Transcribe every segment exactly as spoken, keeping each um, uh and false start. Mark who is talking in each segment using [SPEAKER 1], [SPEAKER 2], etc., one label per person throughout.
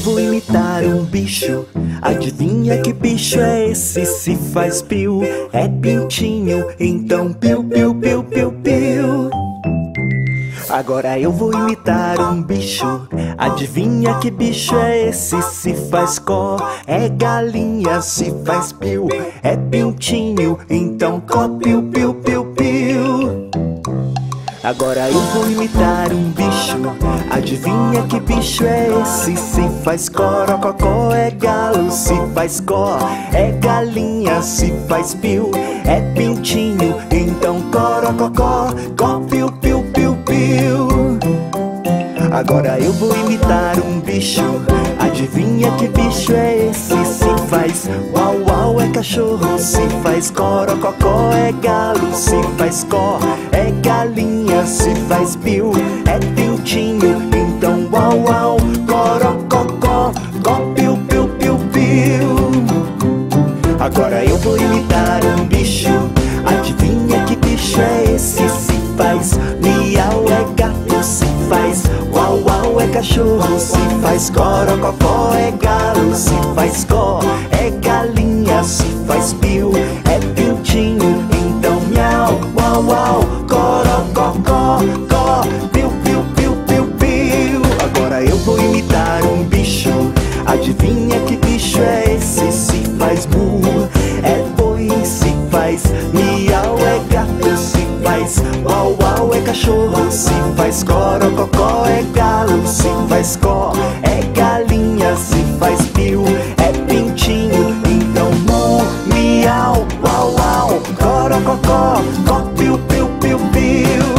[SPEAKER 1] vou imitar um bicho. Adivinha que bicho é esse? Se faz piu, é pintinho. Então piu, piu, piu, piu, piu. Agora eu vou imitar um bicho. Adivinha que bicho é esse? Se faz có, é galinha. Se faz piu, é pintinho. Então có, piu, piu, piu, piu. Agora eu vou imitar um bicho. Adivinha que bicho é esse? Se faz corococó, é galo. Se faz có, é galinha. Se faz piu, é pintinho. Então corococó, có, piu, piu, piu, piu. Agora eu vou imitar um bicho. Adivinha que bicho é esse? Se faz uau, uau, é cachorro. Se faz corococó, é galo. Se faz có, é galinha. Se faz piu, é pintinho. Então uau, uau, corococó, có, piu, piu, piu, piu. Agora eu vou imitar um bicho. Adivinha que bicho é esse? Se faz miau, é gato. Se faz uau, uau, é cachorro. Se faz corococó, é galo. Se faz có, é galinha. Se faz piu, é pintinho. Então miau, uau, uau, corococó, có, piu, piu, piu, piu, piu. Agora eu vou imitar um bicho. Adivinha que bicho é esse? Se faz mu, é boi. Se faz miau, é gato. Se faz uau, uau, é cachorro. Se faz corococó, é galo. Se faz có, é galinha. Se faz piu, é pintinho. Então mu, miau, uau, uau, corococó, có, piu, piu, piu, piu.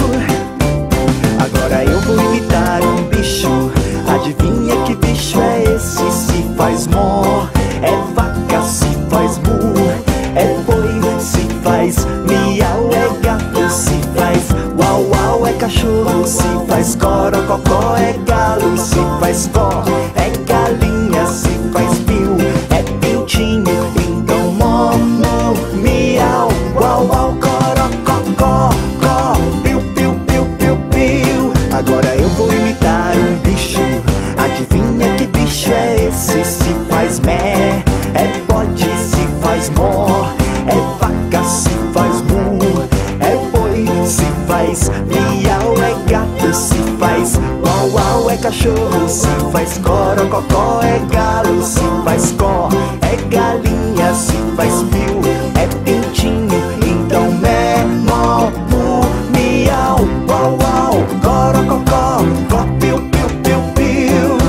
[SPEAKER 1] Agora eu vou imitar um bicho. Adivinha que bicho é esse? Se faz mó, é vaca. Se faz mu, é boi. Se faz miau, é gato. Se faz uau, uau, é cachorro. Se faz corococó, é galo. Se faz có, é galinha. Se faz piu, é pintinho. Então mó, mu, miau, uau, uau, corococó, có, piu, piu, piu, piu, piu. Agora eu vou imitar um bicho. Adivinha que bicho é esse? Se faz mé, é bode. Se faz mó, é vaca. Se faz mu, é boi. Se faz miau, é gato. Se faz uau, uau, é cachorro. Se faz corococó, é galo. Se faz có, é galinha. Se faz piu, é pintinho. Então mé, mó, mu, miau, uau, uau, corococó, có, piu, piu, piu, piu.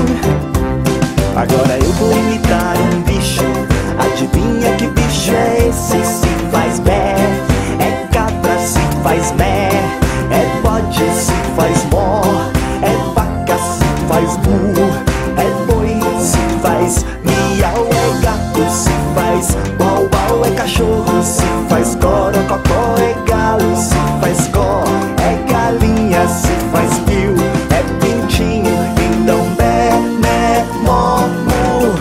[SPEAKER 1] Agora eu vou imitar um bicho. Adivinha que bicho é esse? Se faz bé, é cabra. Se faz mé, é bode. Se faz mó, é vaca. Se faz mu, é boi. Se faz miau, é gato. Se faz uau, uau, é cachorro. Se faz corococó, é galo. Se faz có, é galinha. Se faz piu, é pintinho. Então bé, né, mó, mu,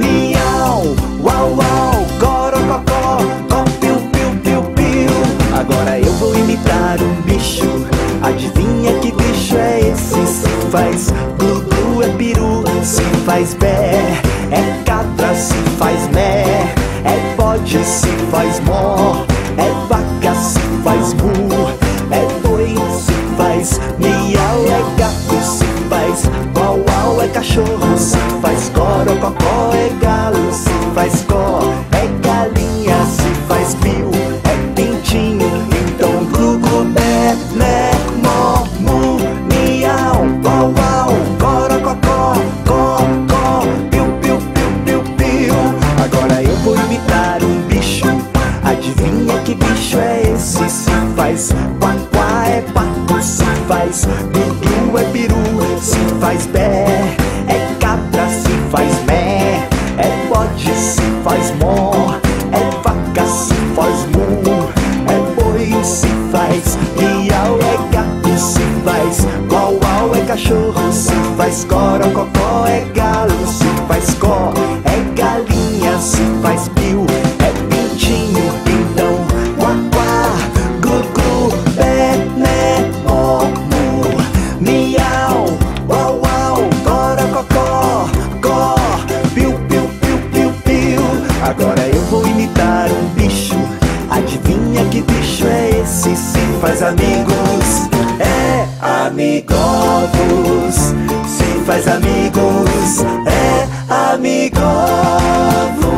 [SPEAKER 1] miau, uau, uau, corococó, có, piu, piu, piu, piu. Agora eu vou imitar um bicho. Adivinha que bicho é esse? Se faz glu, glu, é peru. Se faz bé, é cabra. Se faz mé, é bode. Se faz mó, é vaca. Se faz mu, é boi. Se faz miau, é gato. Se faz uau, uau, é cachorro. Se faz corococó, é galo. Se faz có, é galinha. Se faz piu, é pintinho. Então glu, glu, bé, né, mó, mu, miau, uau, uau, corococó, có, có, piu, piu, piu, piu, piu. Agora eu vou imitar um bicho. Adivinha que bicho é esse? Se faz quá, quá, é pato. Se faz glu, glu, é peru. Se faz bé, é cabra. Se faz mé, é bode. Se faz mó, é vaca. Se faz mu, é boi. Se faz miau, é gato. Se faz uau, uau, é cachorro. Se faz corococó, é galo. Se faz có, é galinha. Se faz piu, é pintinho. Então quá, quá, glu, glu, bé, né, mó, mu, miau, uau, uau, corococó, có, faz amigos, é Amigovos. Se faz amigos, é Amigovos.